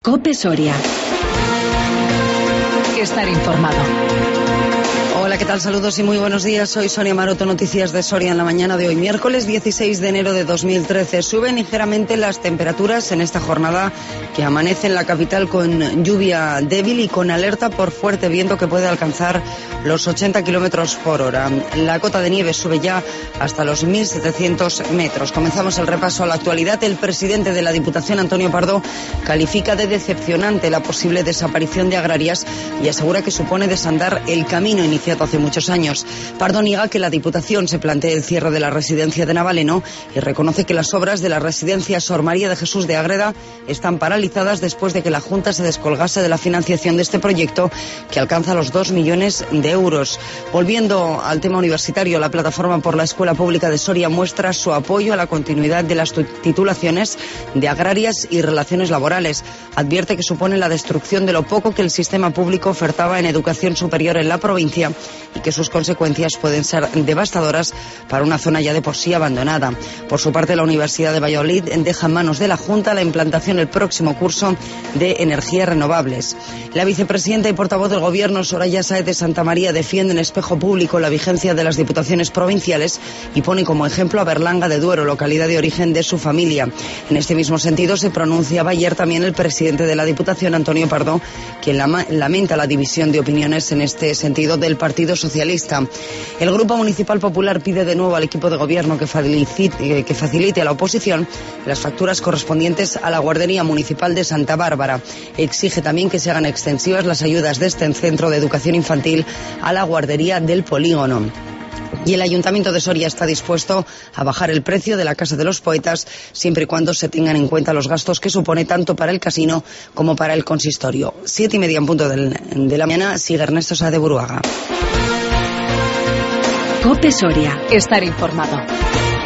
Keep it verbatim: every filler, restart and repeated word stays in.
COPE Soria. Estar informado. Hola, ¿qué tal? Saludos y muy buenos días. Soy Sonia Maroto, noticias de Soria en la mañana de hoy, miércoles dieciséis de enero de dos mil trece. Suben ligeramente las temperaturas en esta jornada que amanece en la capital con lluvia débil y con alerta por fuerte viento que puede alcanzar los ochenta kilómetros por hora. La cota de nieve sube ya hasta los mil setecientos metros. Comenzamos el repaso a la actualidad. El presidente de la Diputación, Antonio Pardo, califica de decepcionante la posible desaparición de Agrarias y asegura que supone desandar el camino iniciado hace muchos años. Pardo niega que la Diputación se plantee el cierre de la residencia de Navaleno y reconoce que las obras de la residencia Sor María de Jesús de Ágreda están paralizadas después de que la Junta se descolgase de la financiación de este proyecto, que alcanza los dos millones de euros. Volviendo al tema universitario, la Plataforma por la Escuela Pública de Soria muestra su apoyo a la continuidad de las titulaciones de Agrarias y Relaciones Laborales. Advierte que supone la destrucción de lo poco que el sistema público ofertaba en educación superior en la provincia y que sus consecuencias pueden ser devastadoras para una zona ya de por sí abandonada. Por su parte, la Universidad de Valladolid deja en manos de la Junta la implantación el próximo curso de energías renovables. La vicepresidenta y portavoz del Gobierno, Soraya Sáez de Santamaría, defiende en Espejo Público la vigencia de las diputaciones provinciales y pone como ejemplo a Berlanga de Duero, localidad de origen de su familia. En este mismo sentido se pronunciaba ayer también el presidente de la Diputación, Antonio Pardo, quien lamenta la división de opiniones en este sentido del Partido Socialista. El Grupo Municipal Popular pide de nuevo al equipo de gobierno que facilite, que facilite a la oposición las facturas correspondientes a la Guardería Municipal de Santa Bárbara. Exige también que se hagan extensivas las ayudas de este centro de educación infantil a la guardería del polígono. Y el Ayuntamiento de Soria está dispuesto a bajar el precio de la Casa de los Poetas siempre y cuando se tengan en cuenta los gastos que supone tanto para el casino como para el consistorio. Siete y media en punto del, de la mañana. Sigue Ernesto Sá de Buruaga. COPE Soria. Estar informado.